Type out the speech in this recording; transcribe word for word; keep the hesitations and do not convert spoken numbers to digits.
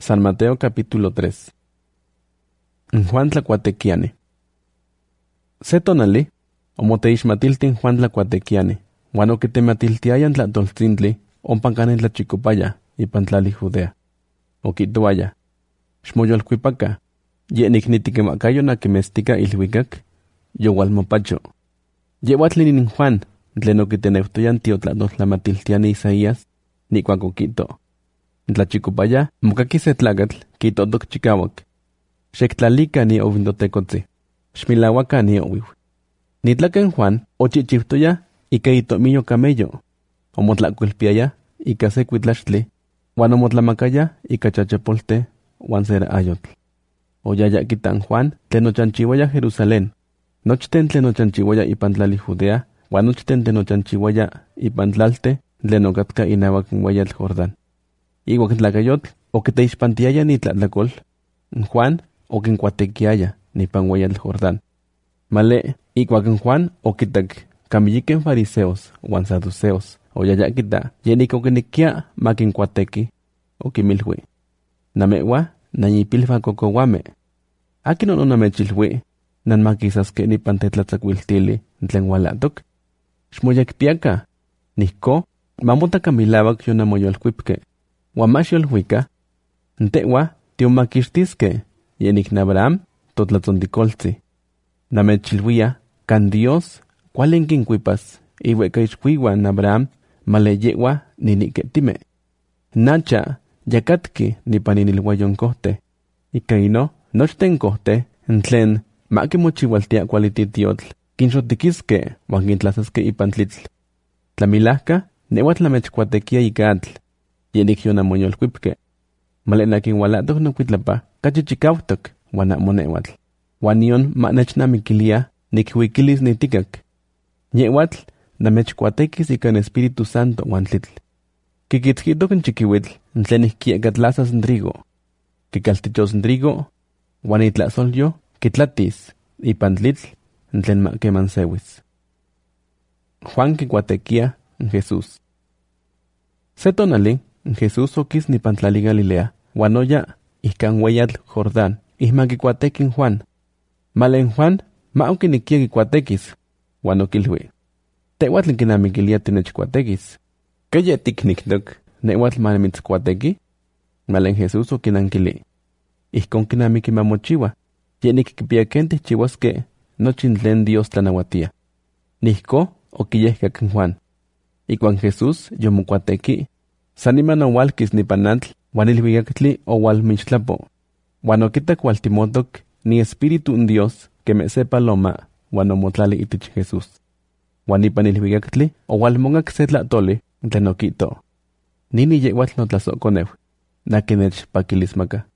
San Mateo capítulo tres. Juan tlacuatequiane. Se tonali, omoteixmatiltin Juan tlacuatequiane, uan okitematiltiayan tlatoltzintli, ompan kanin tlachicopaya, ipan tlali Judea. Okituaya, xmoyolcuipaca, ye niknitikemakayo nakimestika ilhuikak, yowalmopacho. Yewatl Juan, tlen okiteneutoyan tiotlatoltlamatiltiani Isaías, nikuak okito. Tlachicopaya, mokaki se tlakatl, kitotok chikawak. Xektlalika ni ovindotecotzi, xmilawaka ni owiw. Nitlaken Juan, ochichiftoya, ika itomiyo camello. Omotlacuilpiaya, ika se cuitlaxtli, uan omotlamakaya, ika chachapolte, uan ser ayotl. Oyaya kitan Juan, tlen ochanchiwaya Jerusalén. Nochten tlen ochanchiwaya ipan tlali Judea, uan nochten tlen ochanchiwaya ipan tlalte, tlen okatka inawak weyatl Jordán. Iuak tlakayotl, okiteixpantiaya ni tlatlakol. Juan, okincuatequiaya nipan weyatl Jordán. Male, ikuak Juan okitak kamiyiken fariseos uan saduceos, oyaya kita, yenik okinikia makincuatequi, okimilhui. Namewa, nanyipilfa kokowame. Akin ono namechilhui, nanmakisaske nipan tetlatzakuiltili tlen walatok. Xmoyekpiaka, nihko, mamotaka milawak yonamoyolkuipke. Uamax yolhuika, ntewa, tiomakixtiske, yenik na Abraham, totlatzontikoltzi. Namechilhuia, kan Dios, kualen kinkuipas, iueka ixkuiuan Abraham, maleyewa niniketime. Nacha, yakatki nipan inilhuayonkohte. Ika ino, nochten kohte, tlen makimochiualtia kualititiotl, kinxotikiske, uan kintlasaske ipan tlitl. Tlamilahka, newa tlamechkuatekia ika atl, yenik yonamoyolkuipke. Malenakin walatok nokuitlapa, kachichikautok, wan amo newatl. Wan nion manechnamikilia, nikhuikilis nitikak. Nyewatl, namechkuatekis ikan Espíritu Santo wan tlitl. Kikitzkitok n chikiwitl, tlen ihkiekatlasas n trigo. Kikaltichos n trigo, wan itlasolyo, kitlatis, ipan tlitl, tlen makeman sewis. Juan kikuatekia n Jesús. Se tonali, Jesús okis nipan tlali Galilea, wan oya ihkan weyatl Jordán, ihma kikuatekin Juan. Malen Juan, ma okinikia kikuatekis, wan okilhui. Tewatl kinamikilia tinechkuatekis. Keye tikniktok, newatl manimitzkuateki? Malen Jesús okinankili. Ihkon kinamiki mamochiwa, yenik kipiaken tihchiwaske nochin tlen Dios tlanauatia. Nihko okiyehkak Juan. Ikuan Jesús yomokuateki, saniman owalkis nipan atl, wan ilhuikaktli owalmixtlapo. Wan okitak waltimotok ni Espíritu n Dios keme se paloma, wan omotlali itich Jesús. Wan ipan ilhuikaktli owalmongak se tlatoli, tlen okito. Nini yewatl notlasokonew, nakinechpakilismaka.